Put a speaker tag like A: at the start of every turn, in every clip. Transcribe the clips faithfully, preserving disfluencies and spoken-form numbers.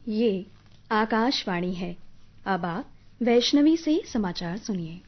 A: ये आकाशवाणी है। अब आप वैष्णवी से समाचार सुनिए।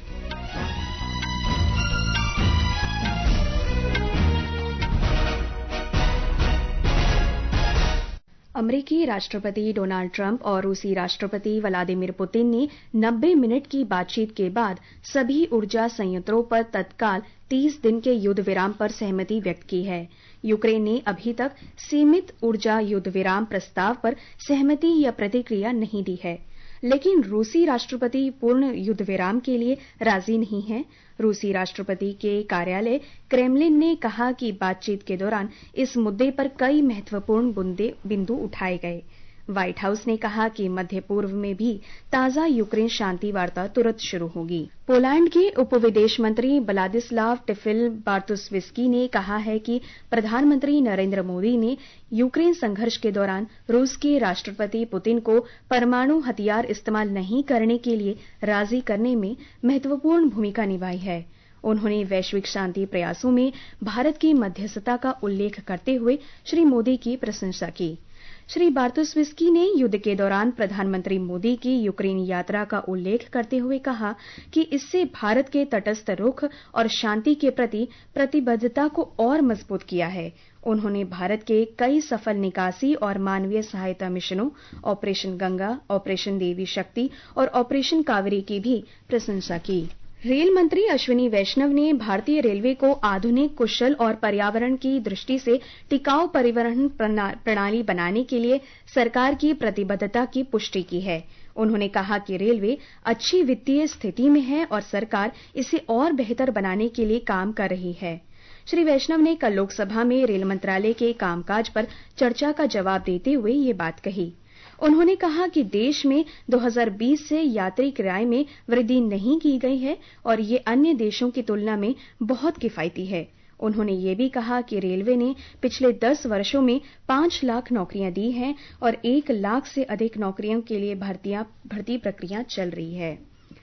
A: अमेरिकी राष्ट्रपति डोनाल्ड ट्रंप और रूसी राष्ट्रपति व्लादिमीर पुतिन ने नब्बे मिनट की बातचीत के बाद सभी ऊर्जा संयंत्रों पर तत्काल तीस दिन के युद्ध विराम पर सहमति व्यक्त की है। यूक्रेन ने अभी तक सीमित ऊर्जा युद्ध विराम प्रस्ताव पर सहमति या प्रतिक्रिया नहीं दी है, लेकिन रूसी राष्ट्रपति पूर्ण युद्ध विराम के लिए राजी नहीं है। रूसी राष्ट्रपति के कार्यालय क्रेमलिन ने कहा कि बातचीत के दौरान इस मुद्दे पर कई महत्वपूर्ण बिंदु उठाए गए। व्हाइट हाउस ने कहा कि मध्य पूर्व में भी ताजा यूक्रेन शांति वार्ता तुरंत शुरू होगी। पोलैंड के उप विदेश मंत्री ब्लादिस्लाव टिफिल बार्तोस्विस्की ने कहा है कि प्रधानमंत्री नरेंद्र मोदी ने यूक्रेन संघर्ष के दौरान रूस के राष्ट्रपति पुतिन को परमाणु हथियार इस्तेमाल नहीं करने के लिए राजी करने में महत्वपूर्ण भूमिका निभाई है। उन्होंने वैश्विक शांति प्रयासों में भारत की मध्यस्थता का उल्लेख करते हुए श्री मोदी की प्रशंसा की। श्री बार्तोस्विस्की ने युद्ध के दौरान प्रधानमंत्री मोदी की यूक्रेन यात्रा का उल्लेख करते हुए कहा कि इससे भारत के तटस्थ रुख और शांति के प्रति प्रतिबद्धता को और मजबूत किया है। उन्होंने भारत के कई सफल निकासी और मानवीय सहायता मिशनों, ऑपरेशन गंगा, ऑपरेशन देवी शक्ति और ऑपरेशन कावेरी की भी प्रशंसा की। रेल मंत्री अश्विनी वैष्णव ने भारतीय रेलवे को आधुनिक, कुशल और पर्यावरण की दृष्टि से टिकाऊ परिवहन प्रणाली बनाने के लिए सरकार की प्रतिबद्धता की पुष्टि की है। उन्होंने कहा कि रेलवे अच्छी वित्तीय स्थिति में है और सरकार इसे और बेहतर बनाने के लिए काम कर रही है। श्री वैष्णव ने कल लोकसभा में रेल मंत्रालय के कामकाज पर चर्चा का जवाब देते हुए ये बात कही। उन्होंने कहा कि देश में दो हज़ार बीस से यात्री किराए में वृद्धि नहीं की गई है और ये अन्य देशों की तुलना में बहुत किफायती है। उन्होंने ये भी कहा कि रेलवे ने पिछले दस वर्षों में पांच लाख नौकरियां दी हैं और एक लाख से अधिक नौकरियों के लिए भर्ती प्रक्रिया चल रही है।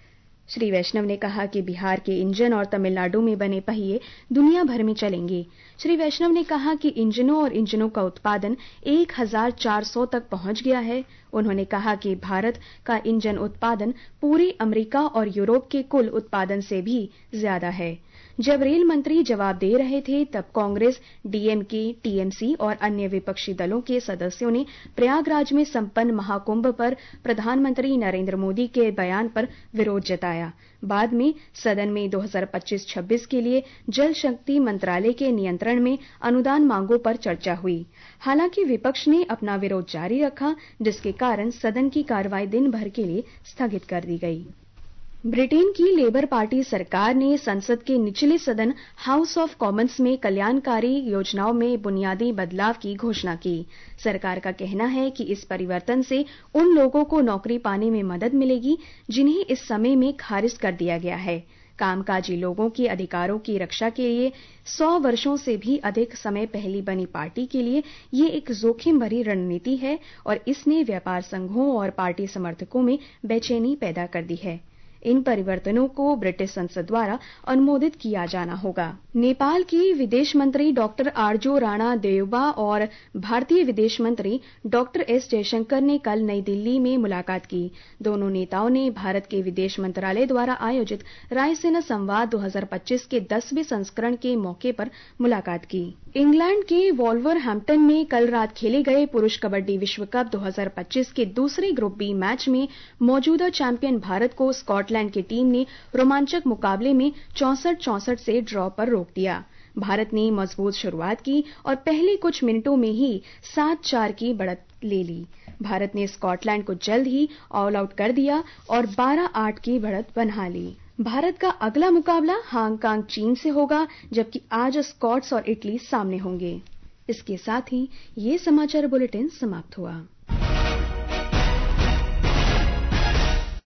A: श्री वैष्णव ने कहा कि बिहार के इंजन और तमिलनाडु में बने पहिए दुनिया भर में चलेंगे। श्री वैष्णव ने कहा कि इंजनों और इंजनों का उत्पादन एक हज़ार चार सौ तक पहुंच गया है। उन्होंने कहा कि भारत का इंजन उत्पादन पूरे अमेरिका और यूरोप के कुल उत्पादन से भी ज्यादा है। जब रेल मंत्री जवाब दे रहे थे तब कांग्रेस, डीएमके, टीएमसी और अन्य विपक्षी दलों के सदस्यों ने प्रयागराज में संपन्न महाकुंभ पर प्रधानमंत्री नरेंद्र मोदी के बयान पर विरोध जताया। बाद में सदन में दो हज़ार पच्चीस छब्बीस के लिए जल शक्ति मंत्रालय के नियंत्रण में अनुदान मांगों पर चर्चा हुई। हालांकि विपक्ष ने अपना विरोध जारी रखा, जिसके कारण सदन की कार्रवाई दिन भर के लिए स्थगित कर दी गई। ब्रिटेन की लेबर पार्टी सरकार ने संसद के निचले सदन हाउस ऑफ कॉमन्स में कल्याणकारी योजनाओं में बुनियादी बदलाव की घोषणा की। सरकार का कहना है कि इस परिवर्तन से उन लोगों को नौकरी पाने में मदद मिलेगी जिन्हें इस समय में खारिज कर दिया गया है। कामकाजी लोगों के अधिकारों की रक्षा के लिए सौ वर्षों से भी अधिक समय पहली बनी पार्टी के लिए ये एक जोखिम भरी रणनीति है और इसने व्यापार संघों और पार्टी समर्थकों में बेचैनी पैदा कर दी है। इन परिवर्तनों को ब्रिटिश संसद द्वारा अनुमोदित किया जाना होगा। नेपाल की विदेश मंत्री डॉक्टर आरजू राणा देउबा और भारतीय विदेश मंत्री डॉक्टर एस जयशंकर ने कल नई दिल्ली में मुलाकात की। दोनों नेताओं ने भारत के विदेश मंत्रालय द्वारा आयोजित रायसीना संवाद दो हज़ार पच्चीस के दसवें संस्करण के मौके पर मुलाकात की। इंग्लैंड के वॉल्वरहैम्पटन में कल रात खेले गए पुरुष कबड्डी विश्व कप दो हज़ार पच्चीस के दूसरे ग्रुप बी मैच में मौजूदा चैंपियन भारत को स्कॉटलैंड की टीम ने रोमांचक मुकाबले में चौसठ चौसठ से ड्रॉ पर रोक दिया। भारत ने मजबूत शुरुआत की और पहले कुछ मिनटों में ही सात चार की बढ़त ले ली। भारत ने स्कॉटलैंड को जल्द ही ऑल आउट कर दिया और बारह आठ की बढ़त बना ली। भारत का अगला मुकाबला हांगकांग चीन से होगा, जबकि आज स्कॉट्स और इटली सामने होंगे। इसके साथ ही ये समाचार बुलेटिन समाप्त हुआ।